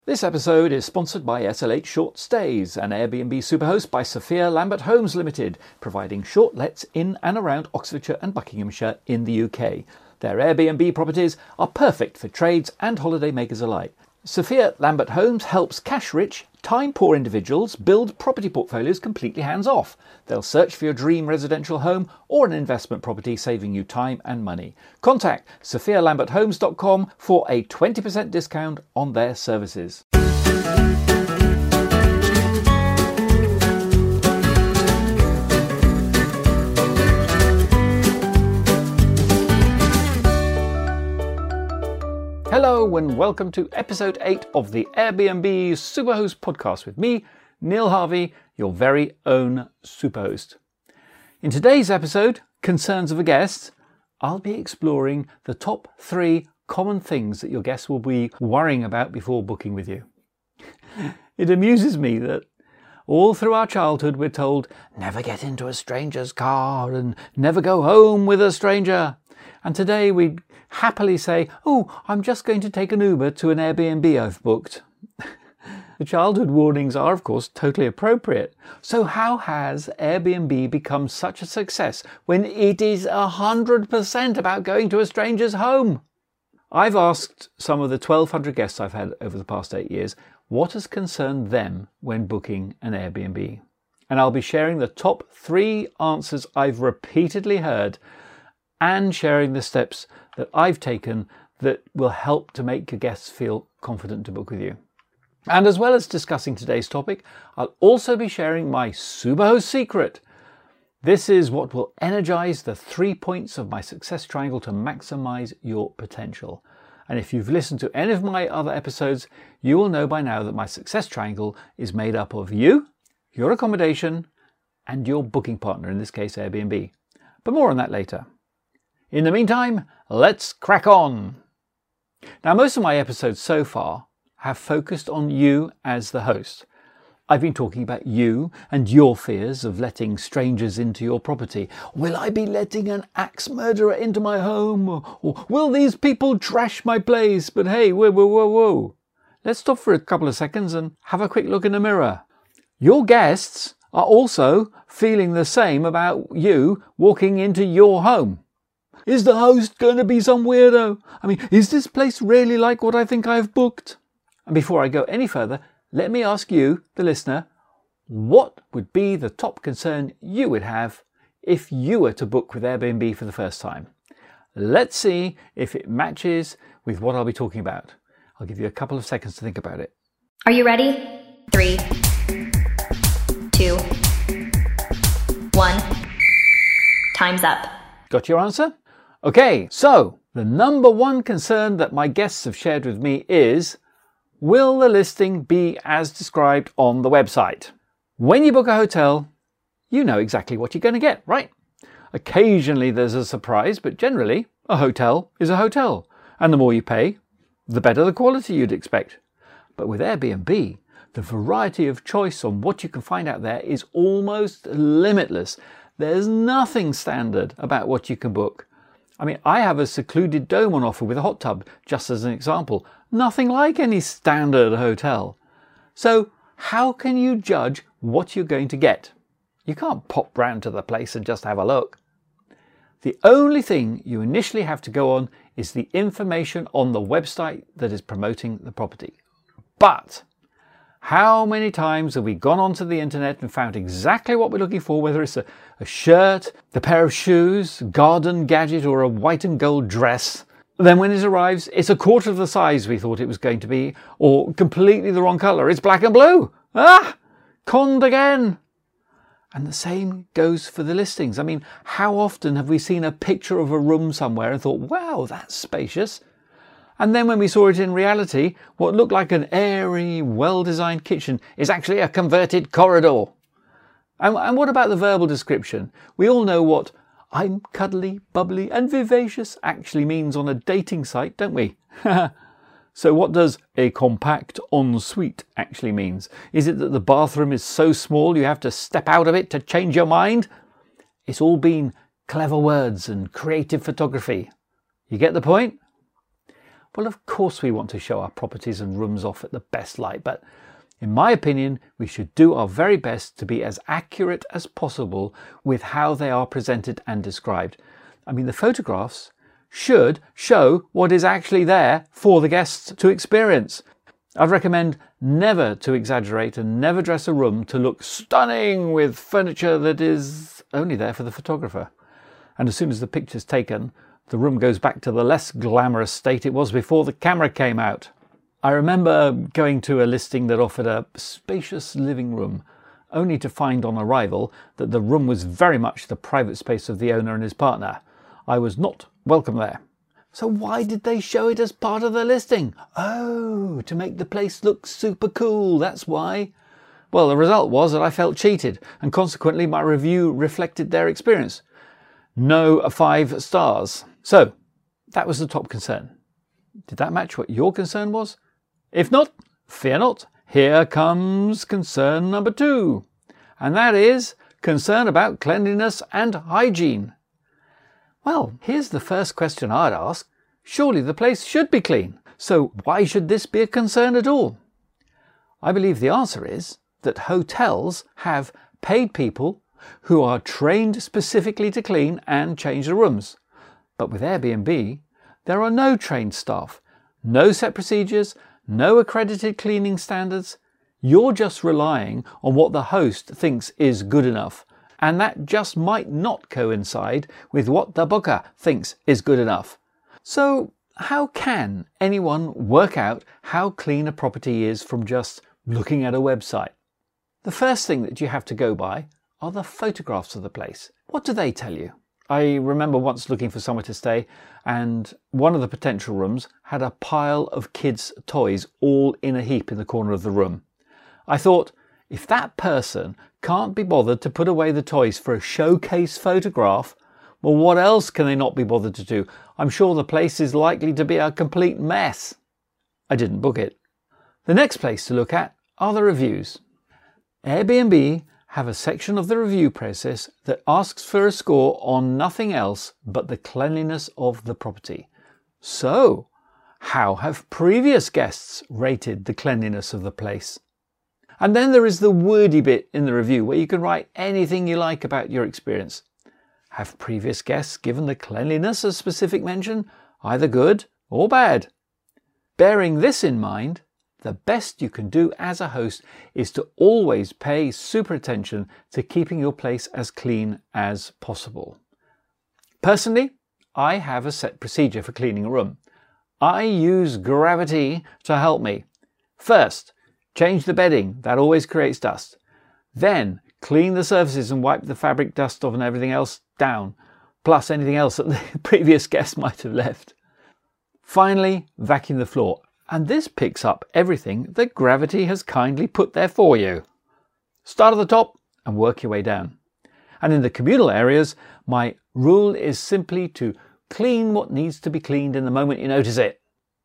This episode is sponsored by SLH Short Stays, an Airbnb superhost by Sophia Lambert Homes Limited, providing short lets in and around Oxfordshire and Buckinghamshire in the UK. Their Airbnb properties are perfect for trades and holiday makers alike. Sophia Lambert Homes helps cash-rich, time-poor individuals build property portfolios completely hands-off. They'll search for your dream residential home or an investment property, saving you time and money. Contact sophialamberthomes.com for a 20% discount on their services. Hello and welcome to episode 8 of the Airbnb Superhost podcast with me, Neil Harvey, your very own superhost. In today's episode, Concerns of a Guest, I'll be exploring the top 3 common things that your guests will be worrying about before booking with you. It amuses me that all through our childhood we're told, never get into a stranger's car and never go home with a stranger. And today we happily say, oh, I'm just going to take an Uber to an Airbnb I've booked. The childhood warnings are, of course, totally appropriate. So how has Airbnb become such a success when it is 100% about going to a stranger's home? I've asked some of the 1,200 guests I've had over the past 8 years what has concerned them when booking an Airbnb. And I'll be sharing the top 3 answers I've repeatedly heard and sharing the steps that I've taken that will help to make your guests feel confident to book with you. And as well as discussing today's topic, I'll also be sharing my Superhost secret. This is what will energize the 3 points of my success triangle to maximize your potential. And if you've listened to any of my other episodes, you will know by now that my success triangle is made up of you, your accommodation, and your booking partner, in this case Airbnb. But more on that later. In the meantime, let's crack on. Now, most of my episodes so far have focused on you as the host. I've been talking about you and your fears of letting strangers into your property. Will I be letting an axe murderer into my home? Or will these people trash my place? But hey, whoa. Let's stop for a couple of seconds and have a quick look in the mirror. Your guests are also feeling the same about you walking into your home. Is the host going to be some weirdo? I mean, is this place really like what I think I've booked? And before I go any further, let me ask you, the listener, what would be the top concern you would have if you were to book with Airbnb for the first time? Let's see if it matches with what I'll be talking about. I'll give you a couple of seconds to think about it. Are you ready? 3, 2, 1. Time's up. Got your answer? Okay, so the number 1 concern that my guests have shared with me is, will the listing be as described on the website? When you book a hotel, you know exactly what you're going to get, right? Occasionally there's a surprise, but generally a hotel is a hotel. And the more you pay, the better the quality you'd expect. But with Airbnb, the variety of choice on what you can find out there is almost limitless. There's nothing standard about what you can book. I mean, I have a secluded dome on offer with a hot tub, just as an example. Nothing like any standard hotel. So how can you judge what you're going to get? You can't pop round to the place and just have a look. The only thing you initially have to go on is the information on the website that is promoting the property. But how many times have we gone onto the internet and found exactly what we're looking for, whether it's a shirt, a pair of shoes, garden gadget, or a white and gold dress? Then when it arrives, it's a quarter of the size we thought it was going to be, or completely the wrong colour. It's black and blue. Conned again. And the same goes for the listings. I mean, how often have we seen a picture of a room somewhere and thought, wow, that's spacious? And then when we saw it in reality, what looked like an airy, well-designed kitchen is actually a converted corridor. And what about the verbal description? We all know what I'm cuddly, bubbly and vivacious actually means on a dating site, don't we? So what does a compact ensuite actually means? Is it that the bathroom is so small you have to step out of it to change your mind? It's all been clever words and creative photography. You get the point? Well, of course we want to show our properties and rooms off at the best light, but in my opinion, we should do our very best to be as accurate as possible with how they are presented and described. I mean, the photographs should show what is actually there for the guests to experience. I'd recommend never to exaggerate and never dress a room to look stunning with furniture that is only there for the photographer. And as soon as the picture's taken, the room goes back to the less glamorous state it was before the camera came out. I remember going to a listing that offered a spacious living room, only to find on arrival that the room was very much the private space of the owner and his partner. I was not welcome there. So why did they show it as part of the listing? Oh, to make the place look super cool, that's why. Well, the result was that I felt cheated, and consequently my review reflected their experience. No 5 stars. So, that was the top concern. Did that match what your concern was? If not, fear not. Here comes concern number 2. And that is concern about cleanliness and hygiene. Well, here's the first question I'd ask. Surely the place should be clean. So why should this be a concern at all? I believe the answer is that hotels have paid people who are trained specifically to clean and change the rooms. But with Airbnb, there are no trained staff, no set procedures, no accredited cleaning standards. You're just relying on what the host thinks is good enough. And that just might not coincide with what the booker thinks is good enough. So how can anyone work out how clean a property is from just looking at a website? The first thing that you have to go by are the photographs of the place. What do they tell you? I remember once looking for somewhere to stay, and one of the potential rooms had a pile of kids' toys all in a heap in the corner of the room. I thought, if that person can't be bothered to put away the toys for a showcase photograph, well, what else can they not be bothered to do? I'm sure the place is likely to be a complete mess. I didn't book it. The next place to look at are the reviews. Airbnb have a section of the review process that asks for a score on nothing else but the cleanliness of the property. So, how have previous guests rated the cleanliness of the place? And then there is the wordy bit in the review where you can write anything you like about your experience. Have previous guests given the cleanliness a specific mention, either good or bad? Bearing this in mind, the best you can do as a host is to always pay super attention to keeping your place as clean as possible. Personally, I have a set procedure for cleaning a room. I use Gravity to help me. First, change the bedding, that always creates dust. Then, clean the surfaces and wipe the fabric dust off and everything else down, plus anything else that the previous guest might have left. Finally, vacuum the floor. And this picks up everything that Gravity has kindly put there for you. Start at the top and work your way down. And in the communal areas, my rule is simply to clean what needs to be cleaned in the moment you notice it.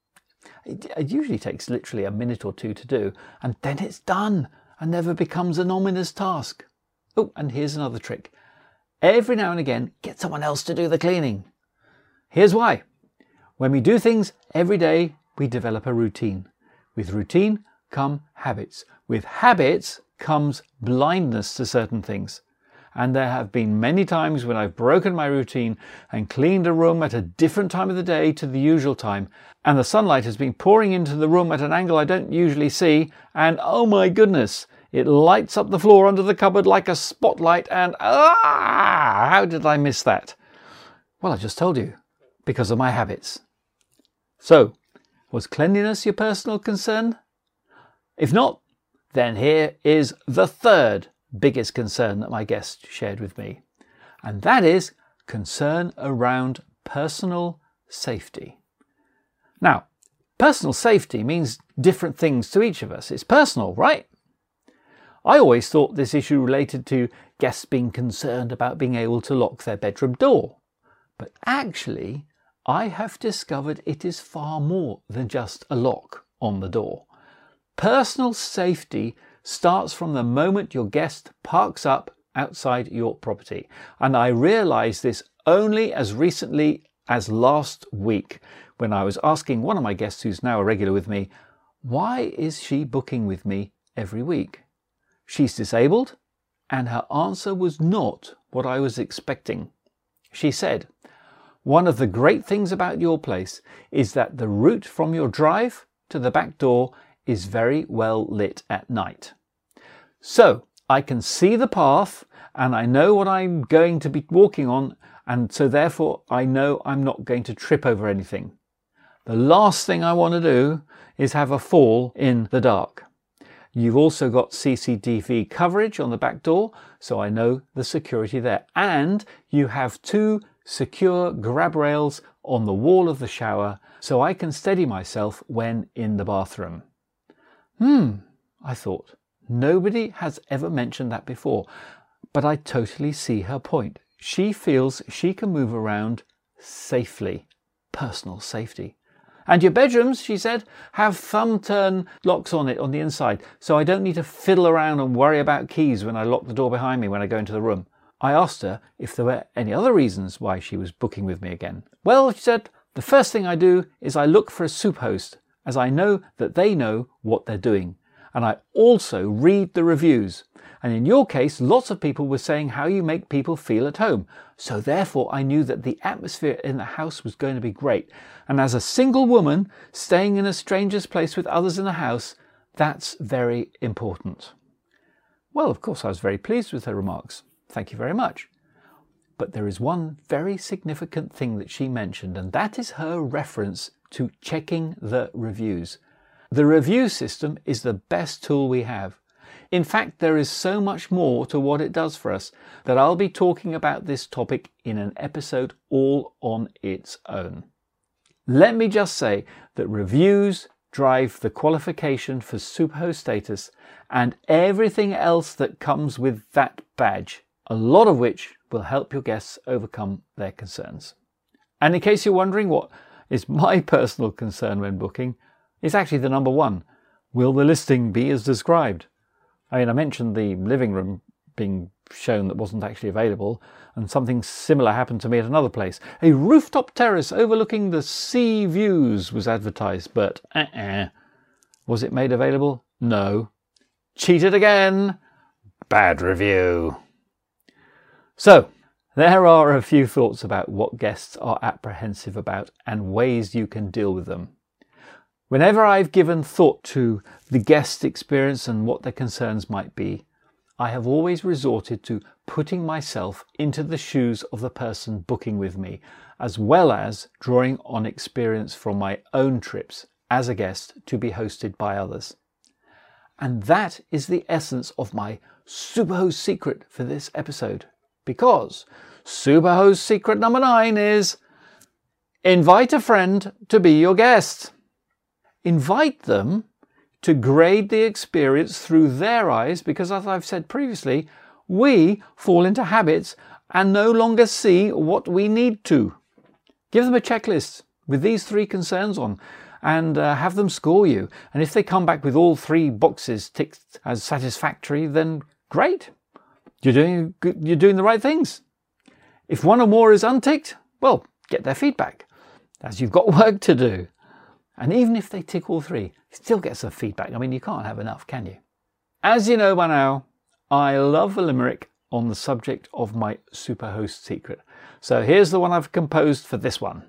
It usually takes literally a minute or 2 to do, and then it's done and never becomes an ominous task. Oh, and here's another trick. Every now and again, get someone else to do the cleaning. Here's why. When we do things every day, we develop a routine. With routine come habits. With habits comes blindness to certain things. And there have been many times when I've broken my routine and cleaned a room at a different time of the day to the usual time, and the sunlight has been pouring into the room at an angle I don't usually see, and oh my goodness, it lights up the floor under the cupboard like a spotlight, and how did I miss that? Well, I just told you, because of my habits. So, was cleanliness your personal concern? If not, then here is the third biggest concern that my guest shared with me, and that is concern around personal safety. Now, personal safety means different things to each of us. It's personal, right? I always thought this issue related to guests being concerned about being able to lock their bedroom door, but actually I have discovered it is far more than just a lock on the door. Personal safety starts from the moment your guest parks up outside your property. And I realised this only as recently as last week, when I was asking one of my guests who's now a regular with me, why is she booking with me every week? She's disabled, and her answer was not what I was expecting. She said, "One of the great things about your place is that the route from your drive to the back door is very well lit at night. So I can see the path and I know what I'm going to be walking on, and so therefore I know I'm not going to trip over anything. The last thing I want to do is have a fall in the dark. You've also got CCTV coverage on the back door, so I know the security there. And you have 2 secure grab rails on the wall of the shower, so I can steady myself when in the bathroom." I thought, nobody has ever mentioned that before, but I totally see her point. She feels she can move around safely, personal safety. "And your bedrooms," she said, "have thumb turn locks on it on the inside, so I don't need to fiddle around and worry about keys when I lock the door behind me when I go into the room." I asked her if there were any other reasons why she was booking with me again. "Well," she said, "the first thing I do is I look for a soup host, as I know that they know what they're doing. And I also read the reviews. And in your case, lots of people were saying how you make people feel at home. So therefore I knew that the atmosphere in the house was going to be great. And as a single woman staying in a stranger's place with others in the house, that's very important." Well, of course, I was very pleased with her remarks. Thank you very much. But there is one very significant thing that she mentioned, and that is her reference to checking the reviews. The review system is the best tool we have. In fact, there is so much more to what it does for us that I'll be talking about this topic in an episode all on its own. Let me just say that reviews drive the qualification for Superhost status and everything else that comes with that badge, a lot of which will help your guests overcome their concerns. And in case you're wondering what is my personal concern when booking, it's actually the number one. Will the listing be as described? I mentioned the living room being shown that wasn't actually available, and something similar happened to me at another place. A rooftop terrace overlooking the sea views was advertised, but was it made available? No. Cheated again. Bad review. So, there are a few thoughts about what guests are apprehensive about and ways you can deal with them. Whenever I've given thought to the guest experience and what their concerns might be, I have always resorted to putting myself into the shoes of the person booking with me, as well as drawing on experience from my own trips as a guest to be hosted by others. And that is the essence of my Superhost secret for this episode, because Superhost secret number 9 is invite a friend to be your guest. Invite them to grade the experience through their eyes, because as I've said previously, we fall into habits and no longer see what we need to. Give them a checklist with these 3 concerns on and have them score you. And if they come back with all 3 boxes ticked as satisfactory, then great. You're doing the right things. If one or more is unticked, well, get their feedback, as you've got work to do. And even if they tick all 3, still get some feedback. You can't have enough, can you? As you know by now, I love a limerick on the subject of my Superhost secret. So here's the one I've composed for this one.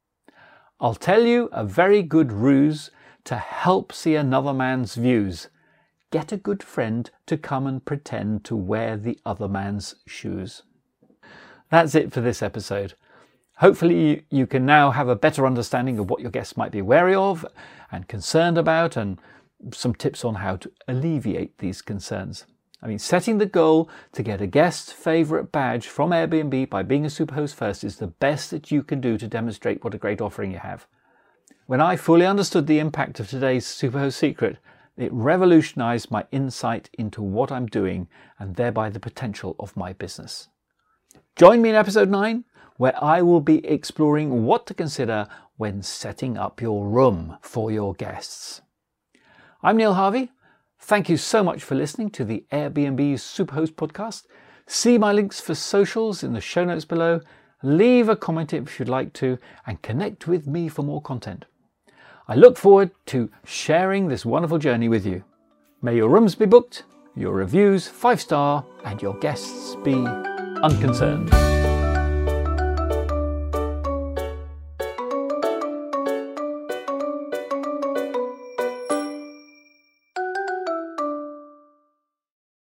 I'll tell you a very good ruse to help see another man's views. Get a good friend to come and pretend to wear the other man's shoes. That's it for this episode. Hopefully you can now have a better understanding of what your guests might be wary of and concerned about, and some tips on how to alleviate these concerns. Setting the goal to get a guest favourite badge from Airbnb by being a Superhost first is the best that you can do to demonstrate what a great offering you have. When I fully understood the impact of today's Superhost secret, it revolutionised my insight into what I'm doing and thereby the potential of my business. Join me in episode 9, where I will be exploring what to consider when setting up your room for your guests. I'm Neil Harvey. Thank you so much for listening to the Airbnb Superhost podcast. See my links for socials in the show notes below, leave a comment if you'd like to, and connect with me for more content. I look forward to sharing this wonderful journey with you. May your rooms be booked, your reviews 5-star, and your guests be unconcerned.